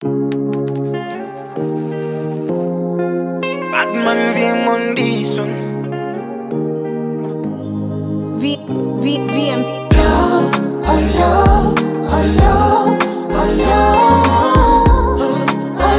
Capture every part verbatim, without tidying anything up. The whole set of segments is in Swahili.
Batman V on this one. V, V, V M V. Love, oh love, oh love, oh love, oh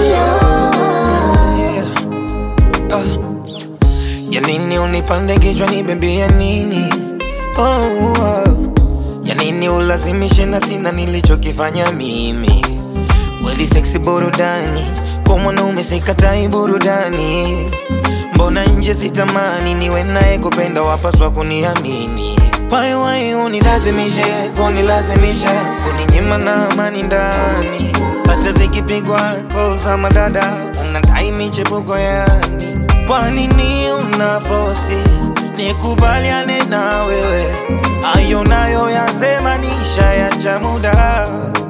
Yeah. Uh. Ya nini unipande kichwa nibembea nini? Oh, oh. Ya nini ulazimishe na sina nilichokifanya mimi? Kweli sexy burudani, kwa mwanaume sikatai burudani. Mbona nje sitamani niwe naye kupenda wapaswa kuniamini? Why why unilazimishe, kunilazimisha, kuninyima na amani ndani. Hata zikipigwa call za madada, unadai michepuko yani. Kwa nini unafosi nikubaliane na wewe? Ayo nayo yasema nisha ya cha muda.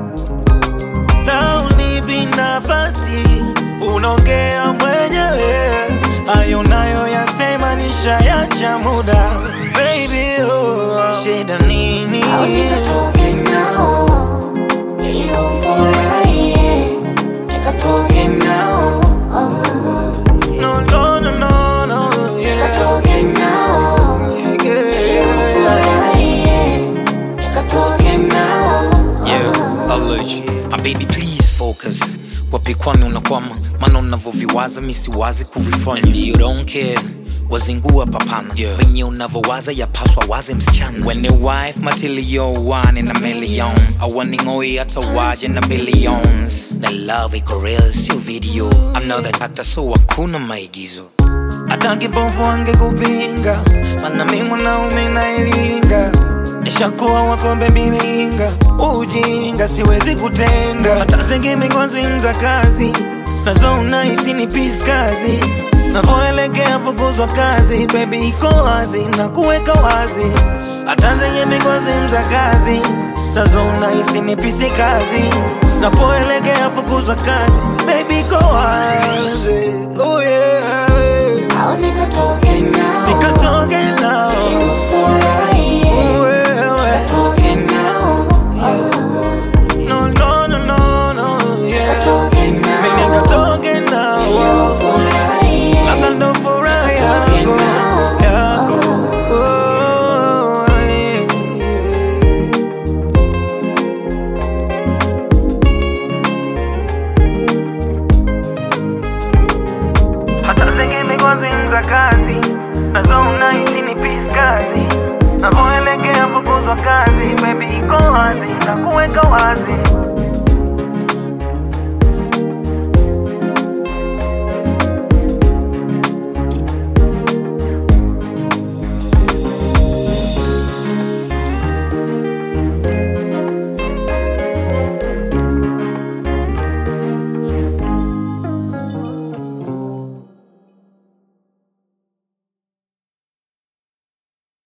Na unipi nafasi unaongea mwenyewe. Ayo nayo yasema nisha ya cha muda. Baby oh, shida nini? How nikatoke nao ili ufurahie, nikatoke nao oh. No no no no no yeah. Nikatoke nao ili ufurahie, nikatoke nao oh. Yeah, allergy. My baby please focus. Wapi kwani unakwama? Maana unavoviwaza misiwazi kuvifanya. And you don't care wazingua papana, yeah. Venye unavowaza yapaswa waze msichana. When your wife matilio one in a million, awaningoi hata waje na billions. Na love iko real sio video. I know that hata so hakuna maigizo. Hata kipofu angekupinga, maana mimi mwanaume nailinga. Nishakuwa wako bebilinga, ujinga siwezi kutenda. Hata zingine kwa zimza kazi, nazo unahisi ni peace kazi. Napoelekea fukuzwa kazi, baby iko wazi na kuweka wazi. Hata zingine kwa zimza kazi, nazo unahisi ni peace kazi. Napoelekea fukuzwa kazi, baby iko wazi. Oh yeah. How nikatoke nao Nikatoke nao ili ufurahie, nikatoke nao oh. No no no no no yeah. Nikatoke nao Nikatoke nao ili ufurahie, Laka ndo furaha nikatoke yako nao yako oh. Oh yeah. Hata zingine kwa zimza kazi, nazo unahisi ni peace kazi. Napoelekea fukuzwa kazi, baby iko wazi na kuweka wazi.